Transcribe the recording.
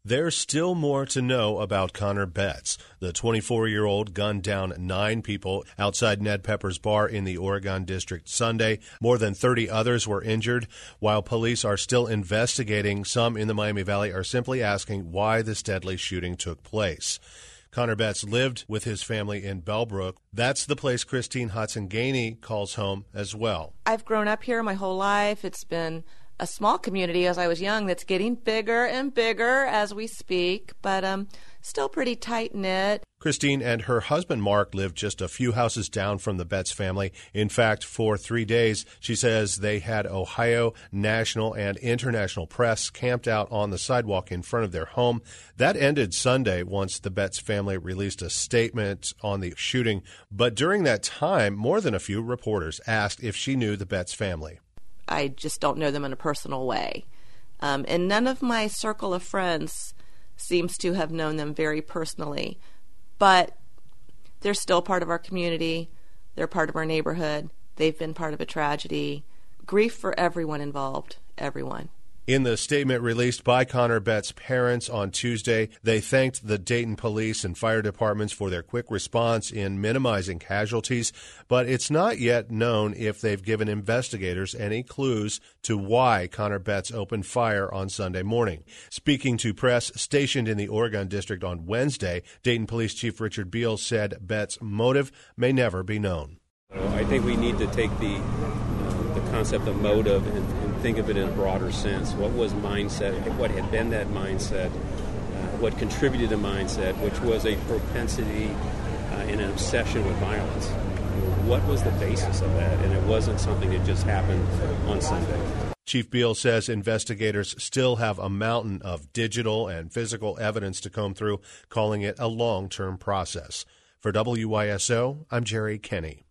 There's still more to know about Connor Betts. The 24-year-old gunned down 9 people outside Ned Pepper's bar in the Oregon District Sunday. More than 30 others were injured. While police are still investigating, some in the Miami Valley are simply asking why this deadly shooting took place. Connor Betts lived with his family in Bellbrook. That's the place Christine Hudson-Gainey calls home as well. I've grown up here my whole life. It's been a small community as I was young that's getting bigger and bigger as we speak, but still pretty tight-knit. Christine and her husband Mark lived just a few houses down from the Betts family. In fact, for 3 days, she says they had Ohio, national, and international press camped out on the sidewalk in front of their home. That ended Sunday once the Betts family released a statement on the shooting. But during that time, more than a few reporters asked if she knew the Betts family. I just don't know them in a personal way. And none of my circle of friends seems to have known them very personally. But they're still part of our community. They're part of our neighborhood. They've been part of a tragedy. Grief for everyone involved, everyone. In the statement released by Connor Betts' parents on Tuesday, they thanked the Dayton police and fire departments for their quick response in minimizing casualties, but it's not yet known if they've given investigators any clues to why Connor Betts opened fire on Sunday morning. Speaking to press stationed in the Oregon District on Wednesday, Dayton Police Chief Richard Beals said Betts' motive may never be known. I think we need to take the concept of motive and think of it in a broader sense. What was mindset? What had been that mindset? What contributed to mindset, which was a propensity and an obsession with violence? What was the basis of that? And it wasn't something that just happened on Sunday. Chief Beals says investigators still have a mountain of digital and physical evidence to comb through, calling it a long-term process. For WYSO, I'm Jerry Kenny.